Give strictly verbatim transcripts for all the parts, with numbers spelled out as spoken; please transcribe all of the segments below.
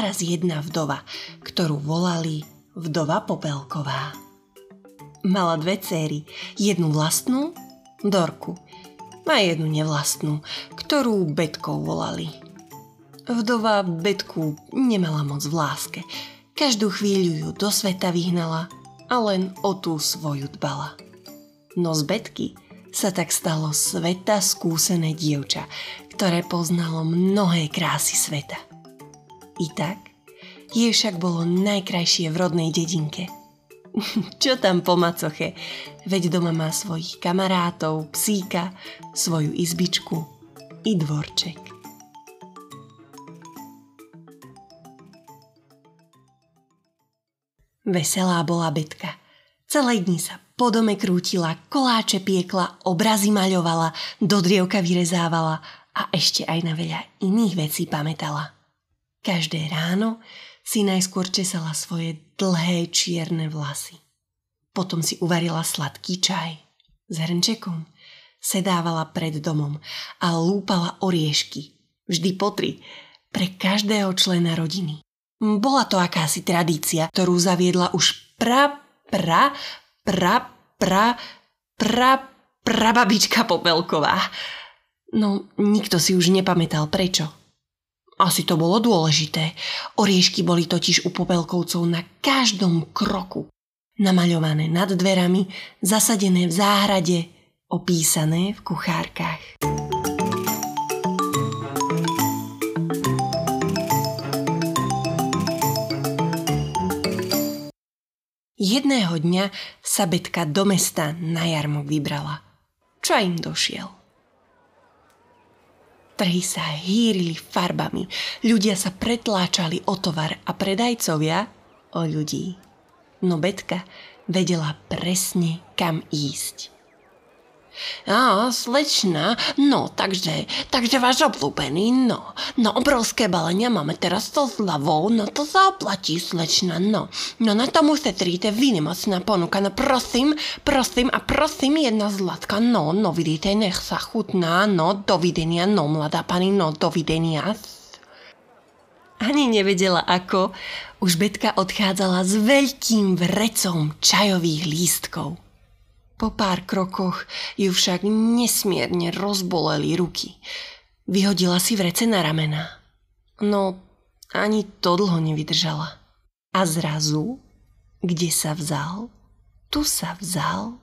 raz jedna vdova, ktorú volali vdova Popelková. Mala dve céry, jednu vlastnú, Dorku, a jednu nevlastnú, ktorú Betkou volali. Vdova Betku nemala moc v láske. Každú chvíľu ju do sveta vyhnala a len o tú svoju dbala. No z Betky sa tak stalo sveta skúsené dievča, ktoré poznalo mnohé krásy sveta. I tak jej však bolo najkrajšie v rodnej dedinke. Čo tam po macoche? Veď doma má svojich kamarátov, psíka, svoju izbičku i dvorček. Veselá bola Betka. Celé dni sa po dome krútila, koláče piekla, obrazy maľovala, do drievka vyrezávala a ešte aj na veľa iných vecí pamätala. Každé ráno si najskôr česala svoje dlhé čierne vlasy. Potom si uvarila sladký čaj s hrnčekom, sedávala pred domom a lúpala oriešky, vždy po tri, pre každého člena rodiny. Bola to akási tradícia, ktorú zaviedla už pra, pra, pra, pra, pra, prababička Popelková. No, nikto si už nepamätal prečo. Asi to bolo dôležité. Oriešky boli totiž u Popelkovcov na každom kroku. Namaľované nad dverami, zasadené v záhrade, opísané v kuchárkach. Jedného dňa sa Betka do mesta na jarmok vybrala. Čo im došiel? Trhy sa hýrili farbami, ľudia sa pretláčali o tovar a predajcovia o ľudí. No Betka vedela presne, kam ísť. Á, slečna, no, takže, takže váš obľúbený, no, no, obrovské balenia máme teraz to zľavou, no to sa oplatí, slečna, no, no na to musíte výnimočná ponuka, no prosím, prosím a prosím jedna zlatka, no, no vidíte, nech sa chutná, no, dovidenia, no, mladá pani, no, dovidenia. Ani nevedela ako, už Betka odchádzala s veľkým vrecom čajových lístkov. Po pár krokoch ju však nesmierne rozboleli ruky. Vyhodila si vrece na ramená. No, ani to dlho nevydržala. A zrazu, kde sa vzal, tu sa vzal.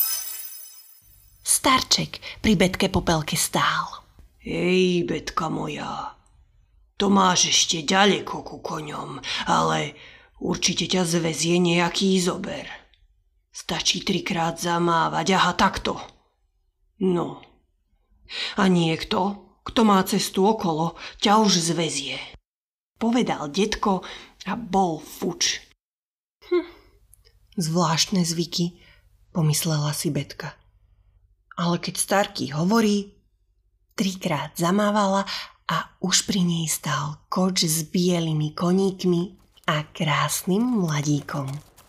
Starček pri Betke Popelke stál. Hej, Betka moja, to máš ešte ďaleko ku koňom, ale určite ťa zväzie nejaký zober. Stačí trikrát zamávať, aha, takto. No. A niekto, kto má cestu okolo, ťa už zväzie. Povedal detko a bol fuč. Hm, zvláštne zvyky, pomyslela si Betka. Ale keď starký hovorí, trikrát zamávala a už pri nej stál koč s bielými koníkmi a krásnym mladíkom.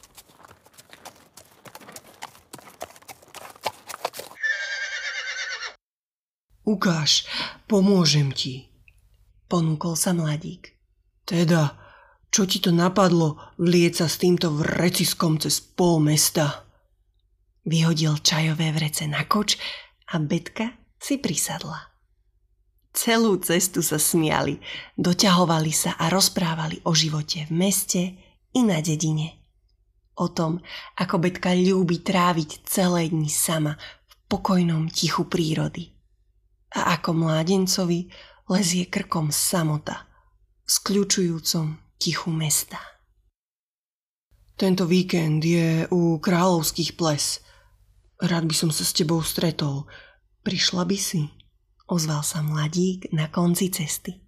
Ukáž, pomôžem ti, ponúkol sa mladík. Teda, čo ti to napadlo vlieť sa s týmto vreciskom cez pol mesta? Vyhodil čajové vrece na koč a Betka si prisadla. Celú cestu sa smiali, doťahovali sa a rozprávali o živote v meste i na dedine. O tom, ako Betka ľúbi tráviť celé dni sama v pokojnom tichu prírody. A ako mládencovi lezie krkom samota v skľučujúcom tichu mesta. Tento víkend je u Kráľovských ples. Rád by som sa s tebou stretol. Prišla by si? Ozval sa mladík na konci cesty.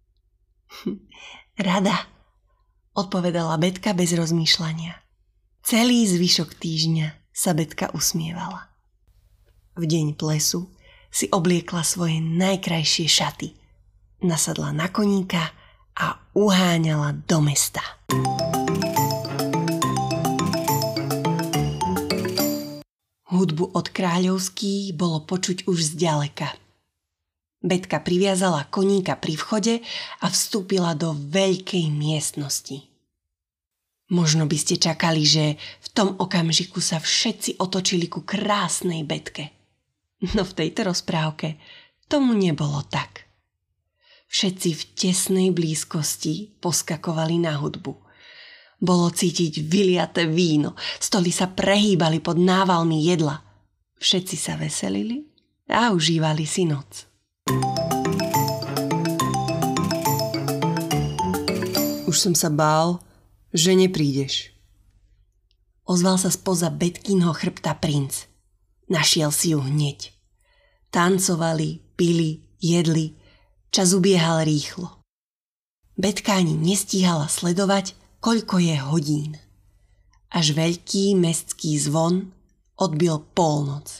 Rada, odpovedala Betka bez rozmýšľania. Celý zvyšok týždňa sa Betka usmievala. V deň plesu si obliekla svoje najkrajšie šaty, nasadla na koníka a uháňala do mesta. Hudbu od Kráľovských bolo počuť už zďaleka. Betka priviazala koníka pri vchode a vstúpila do veľkej miestnosti. Možno by ste čakali, že v tom okamžiku sa všetci otočili ku krásnej Betke. No v tejto rozprávke tomu nebolo tak. Všetci v tesnej blízkosti poskakovali na hudbu. Bolo cítiť vyliaté víno, stoly sa prehýbali pod návalmi jedla. Všetci sa veselili a užívali si noc. Už som sa bál, že neprídeš. Ozval sa spoza Betkinho chrbta princ. Našiel si ju hneď. Tancovali, pili, jedli, čas ubiehal rýchlo. Betka ani nestíhala sledovať, koľko je hodín. Až veľký mestský zvon odbil polnoc.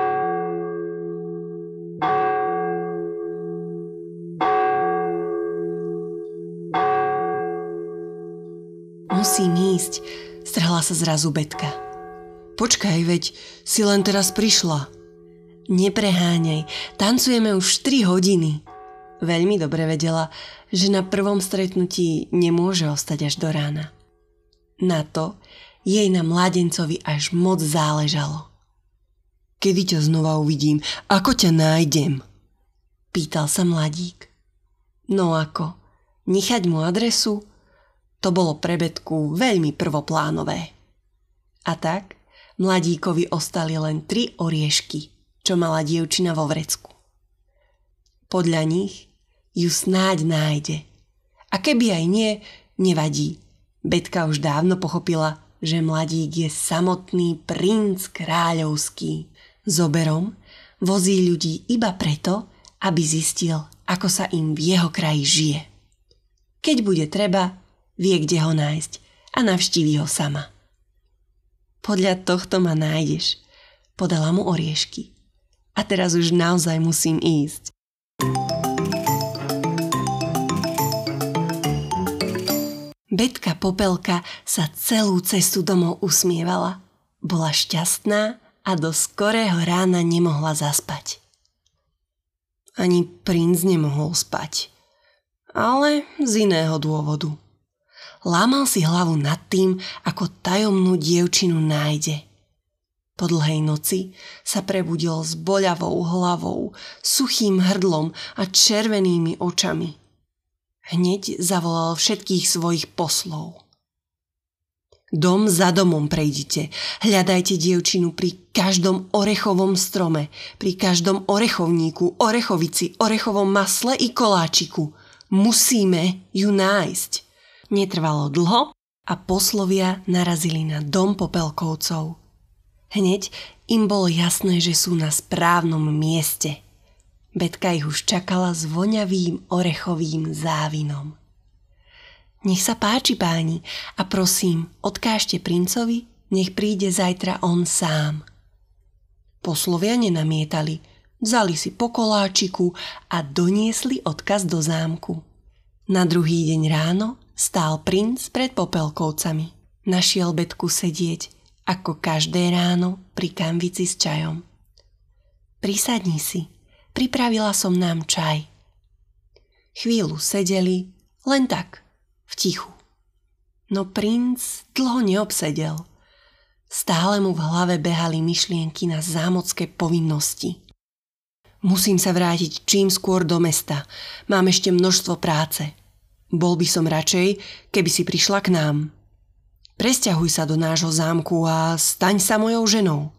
Musím ísť, strhla sa zrazu Betka. Počkaj, veď si len teraz prišla. Nepreháňaj, tancujeme už tri hodiny. Veľmi dobre vedela, že na prvom stretnutí nemôže ostať až do rána. Na to jej na mladencovi až moc záležalo. Kedy ťa znova uvidím, ako ťa nájdem? Pýtal sa mladík. No ako, nechať mu adresu? To bolo pre Betku veľmi prvoplánové. A tak mladíkovi ostali len tri oriešky, čo mala dievčina vo vrecku. Podľa nich ju snáď nájde. A keby aj nie, nevadí. Betka už dávno pochopila, že mladík je samotný princ kráľovský. Zoberom vozí ľudí iba preto, aby zistil, ako sa im v jeho kraji žije. Keď bude treba, vie, kde ho nájsť a navštíví ho sama. Podľa tohto ma nájdeš, podala mu oriešky. A teraz už naozaj musím ísť. Betka Popelka sa celú cestu domov usmievala. Bola šťastná a do skorého rána nemohla zaspať. Ani princ nemohol spať, ale z iného dôvodu. Lámal si hlavu nad tým, ako tajomnú dievčinu nájde. Po dlhej noci sa prebudil s boľavou hlavou, suchým hrdlom a červenými očami. Hneď zavolal všetkých svojich poslov. Dom za domom prejdite, hľadajte dievčinu pri každom orechovom strome, pri každom orechovníku, orechovici, orechovom masle i koláčiku. Musíme ju nájsť. Netrvalo dlho a poslovia narazili na dom Popelkovcov. Hneď im bolo jasné, že sú na správnom mieste. Betka ich už čakala s voňavým orechovým závinom. Nech sa páči, páni, a prosím, odkážte princovi, nech príde zajtra on sám. Poslovia nenamietali, vzali si po koláčiku a doniesli odkaz do zámku. Na druhý deň ráno stál princ pred Popelkovcami. Našiel Betku sedieť, ako každé ráno, pri kanvici s čajom. Prisadni si, pripravila som nám čaj. Chvíľu sedeli, len tak, v tichu. No princ dlho neobsedel. Stále mu v hlave behali myšlienky na zámocké povinnosti. Musím sa vrátiť čím skôr do mesta. Mám ešte množstvo práce. Bol by som radšej, keby si prišla k nám. Presťahuj sa do nášho zámku a staň sa mojou ženou.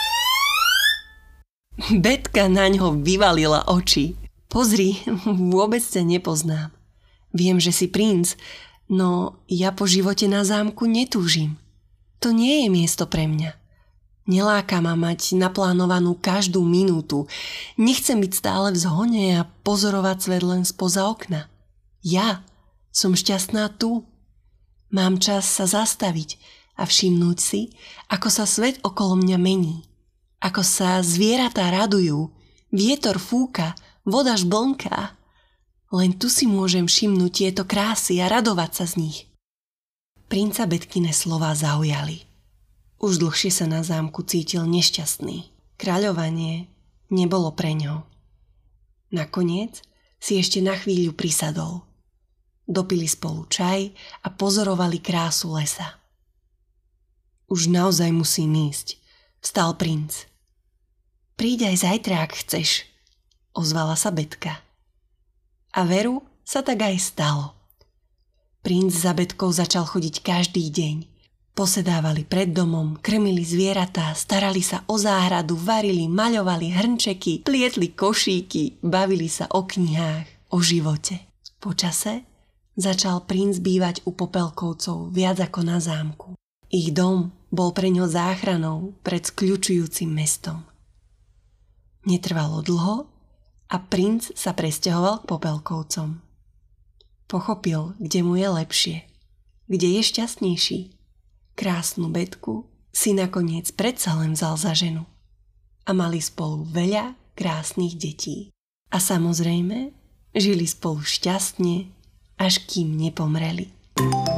Betka naňho vyvalila oči. Pozri, vôbec ťa nepoznám. Viem, že si princ, no ja po živote na zámku netúžim. To nie je miesto pre mňa. Neláka ma mať naplánovanú každú minútu. Nechcem byť stále v zhone a pozorovať svet len spoza okna. Ja som šťastná tu. Mám čas sa zastaviť a všimnúť si, ako sa svet okolo mňa mení. Ako sa zvieratá radujú, vietor fúka, voda žblnká. Len tu si môžem všimnúť tieto krásy a radovať sa z nich. Princa Betkine slová zaujali. Už dlhšie sa na zámku cítil nešťastný. Kráľovanie nebolo pre ňo. Nakoniec si ešte na chvíľu prisadol. Dopili spolu čaj a pozorovali krásu lesa. Už naozaj musím ísť, vstal princ. Príď aj zajtra, ak chceš, ozvala sa Betka. A veru sa tak aj stalo. Princ za Betkou začal chodiť každý deň. Posedávali pred domom, krmili zvieratá, starali sa o záhradu, varili, maľovali hrnčeky, plietli košíky, bavili sa o knihách, o živote. Po čase začal princ bývať u Popelkovcov viac ako na zámku. Ich dom bol pre ňo záchranou pred skľučujúcim mestom. Netrvalo dlho a princ sa presťahoval k Popelkovcom. Pochopil, kde mu je lepšie, kde je šťastnejší. Krásnu Betku si nakoniec predsa len vzal za ženu. A mali spolu veľa krásnych detí. A samozrejme, žili spolu šťastne, až kým nepomreli.